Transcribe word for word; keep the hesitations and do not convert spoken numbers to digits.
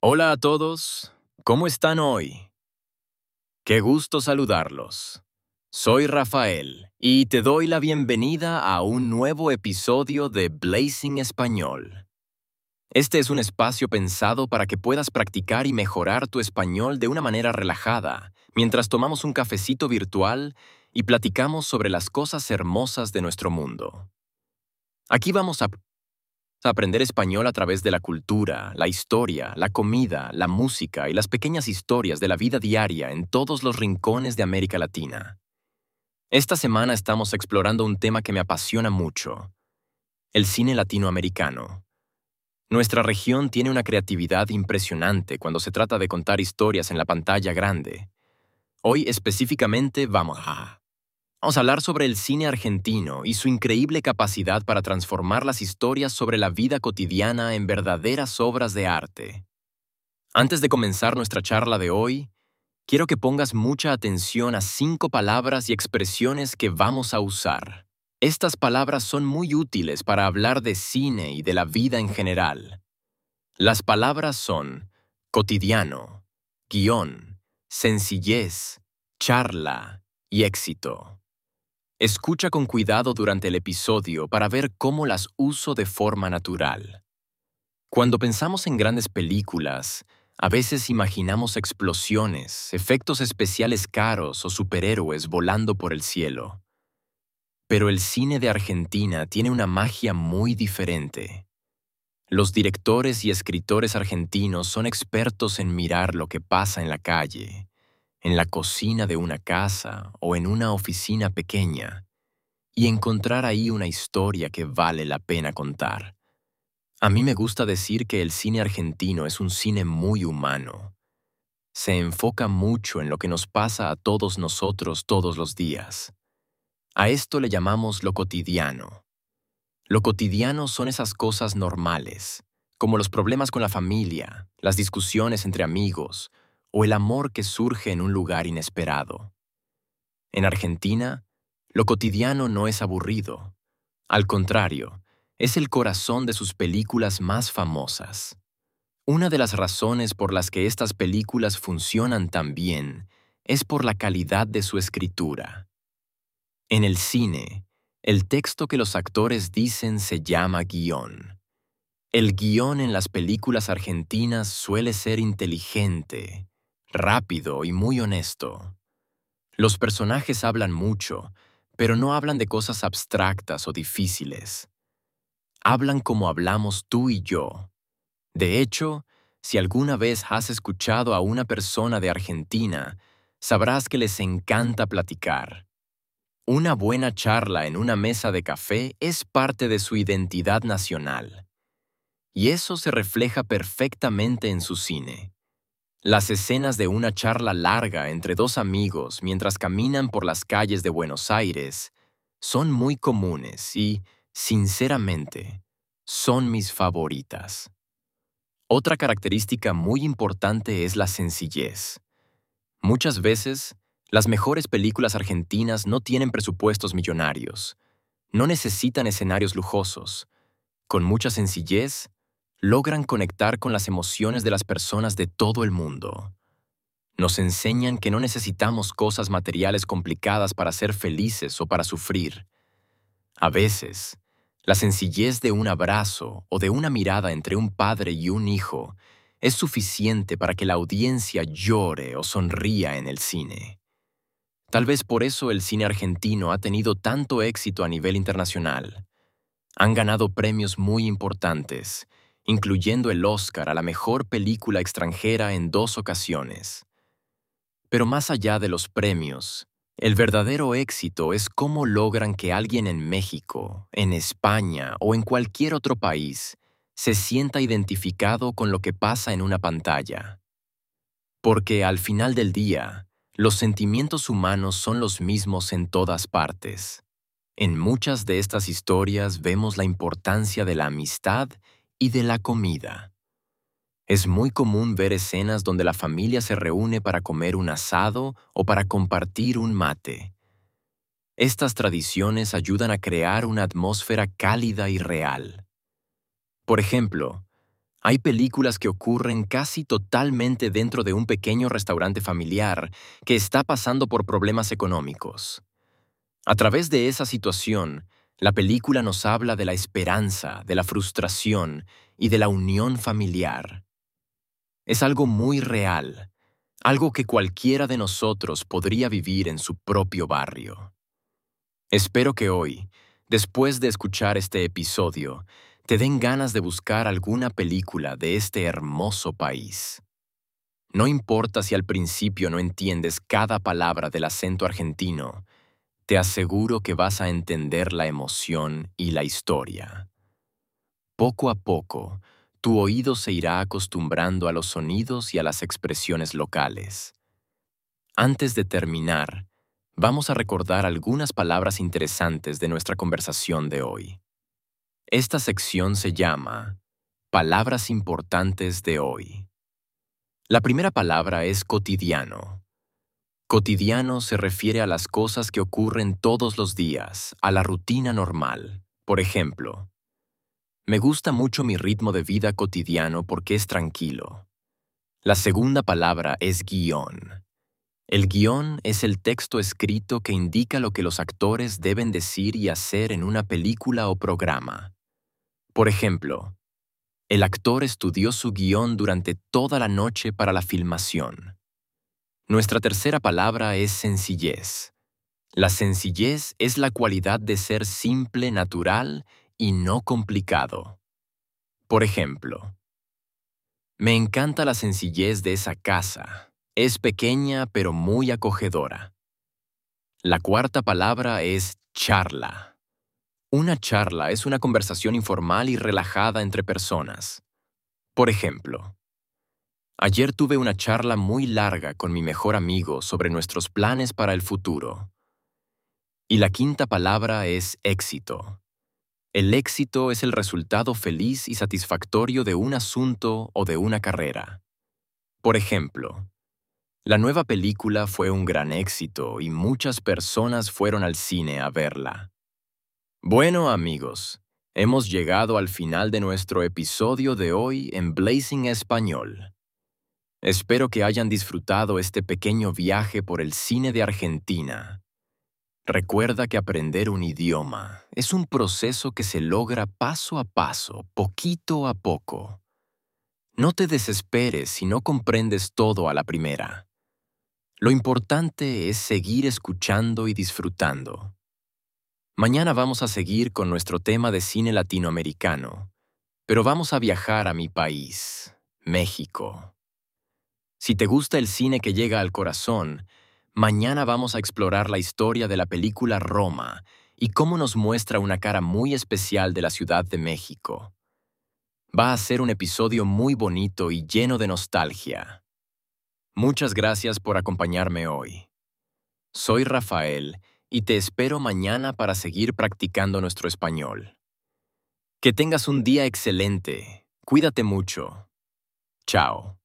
Hola a todos, ¿cómo están hoy? Qué gusto saludarlos. Soy Rafael y te doy la bienvenida a un nuevo episodio de Blazing Español. Este es un espacio pensado para que puedas practicar y mejorar tu español de una manera relajada, mientras tomamos un cafecito virtual y platicamos sobre las cosas hermosas de nuestro mundo. Aquí vamos a aprender español a través de la cultura, la historia, la comida, la música y las pequeñas historias de la vida diaria en todos los rincones de América Latina. Esta semana estamos explorando un tema que me apasiona mucho: el cine latinoamericano. Nuestra región tiene una creatividad impresionante cuando se trata de contar historias en la pantalla grande. Hoy específicamente vamos a... Vamos a hablar sobre el cine argentino y su increíble capacidad para transformar las historias sobre la vida cotidiana en verdaderas obras de arte. Antes de comenzar nuestra charla de hoy, quiero que pongas mucha atención a cinco palabras y expresiones que vamos a usar. Estas palabras son muy útiles para hablar de cine y de la vida en general. Las palabras son cotidiano, guión, sencillez, charla y éxito. Escucha con cuidado durante el episodio para ver cómo las uso de forma natural. Cuando pensamos en grandes películas, a veces imaginamos explosiones, efectos especiales caros o superhéroes volando por el cielo. Pero el cine de Argentina tiene una magia muy diferente. Los directores y escritores argentinos son expertos en mirar lo que pasa en la calle, en la cocina de una casa o en una oficina pequeña, y encontrar ahí una historia que vale la pena contar. A mí me gusta decir que el cine argentino es un cine muy humano. Se enfoca mucho en lo que nos pasa a todos nosotros todos los días. A esto le llamamos lo cotidiano. Lo cotidiano son esas cosas normales, como los problemas con la familia, las discusiones entre amigos o el amor que surge en un lugar inesperado. En Argentina, lo cotidiano no es aburrido. Al contrario, es el corazón de sus películas más famosas. Una de las razones por las que estas películas funcionan tan bien es por la calidad de su escritura. En el cine, el texto que los actores dicen se llama guión. El guión en las películas argentinas suele ser inteligente, rápido y muy honesto. Los personajes hablan mucho, pero no hablan de cosas abstractas o difíciles. Hablan como hablamos tú y yo. De hecho, si alguna vez has escuchado a una persona de Argentina, sabrás que les encanta platicar. Una buena charla en una mesa de café es parte de su identidad nacional. Y eso se refleja perfectamente en su cine. Las escenas de una charla larga entre dos amigos mientras caminan por las calles de Buenos Aires son muy comunes y, sinceramente, son mis favoritas. Otra característica muy importante es la sencillez. Muchas veces, las mejores películas argentinas no tienen presupuestos millonarios, no necesitan escenarios lujosos. Con mucha sencillez, logran conectar con las emociones de las personas de todo el mundo. Nos enseñan que no necesitamos cosas materiales complicadas para ser felices o para sufrir. A veces, la sencillez de un abrazo o de una mirada entre un padre y un hijo es suficiente para que la audiencia llore o sonría en el cine. Tal vez por eso el cine argentino ha tenido tanto éxito a nivel internacional. Han ganado premios muy importantes, incluyendo el Oscar a la mejor película extranjera en dos ocasiones. Pero más allá de los premios, el verdadero éxito es cómo logran que alguien en México, en España o en cualquier otro país se sienta identificado con lo que pasa en una pantalla. Porque al final del día, los sentimientos humanos son los mismos en todas partes. En muchas de estas historias vemos la importancia de la amistad y de la comida. Es muy común ver escenas donde la familia se reúne para comer un asado o para compartir un mate. Estas tradiciones ayudan a crear una atmósfera cálida y real. Por ejemplo, Hay películas que ocurren casi totalmente dentro de un pequeño restaurante familiar que está pasando por problemas económicos. A través de esa situación, la película nos habla de la esperanza, de la frustración y de la unión familiar. Es algo muy real, algo que cualquiera de nosotros podría vivir en su propio barrio. Espero que hoy, después de escuchar este episodio, te den ganas de buscar alguna película de este hermoso país. No importa si al principio no entiendes cada palabra del acento argentino, te aseguro que vas a entender la emoción y la historia. Poco a poco, tu oído se irá acostumbrando a los sonidos y a las expresiones locales. Antes de terminar, vamos a recordar algunas palabras interesantes de nuestra conversación de hoy. Esta sección se llama Palabras importantes de hoy. La primera palabra es cotidiano. Cotidiano se refiere a las cosas que ocurren todos los días, a la rutina normal. Por ejemplo, me gusta mucho mi ritmo de vida cotidiano porque es tranquilo. La segunda palabra es guión. El guión es el texto escrito que indica lo que los actores deben decir y hacer en una película o programa. Por ejemplo, el actor estudió su guión durante toda la noche para la filmación. Nuestra tercera palabra es sencillez. La sencillez es la cualidad de ser simple, natural y no complicado. Por ejemplo, me encanta la sencillez de esa casa. Es pequeña pero muy acogedora. La cuarta palabra es charla. Una charla es una conversación informal y relajada entre personas. Por ejemplo, ayer tuve una charla muy larga con mi mejor amigo sobre nuestros planes para el futuro. Y la quinta palabra es éxito. El éxito es el resultado feliz y satisfactorio de un asunto o de una carrera. Por ejemplo, la nueva película fue un gran éxito y muchas personas fueron al cine a verla. Bueno, amigos, hemos llegado al final de nuestro episodio de hoy en Blazing Español. Espero que hayan disfrutado este pequeño viaje por el cine de Argentina. Recuerda que aprender un idioma es un proceso que se logra paso a paso, poquito a poco. No te desesperes si no comprendes todo a la primera. Lo importante es seguir escuchando y disfrutando. Mañana vamos a seguir con nuestro tema de cine latinoamericano, pero vamos a viajar a mi país, México. Si te gusta el cine que llega al corazón, mañana vamos a explorar la historia de la película Roma y cómo nos muestra una cara muy especial de la Ciudad de México. Va a ser un episodio muy bonito y lleno de nostalgia. Muchas gracias por acompañarme hoy. Soy Rafael y te espero mañana para seguir practicando nuestro español. Que tengas un día excelente. Cuídate mucho. Chao.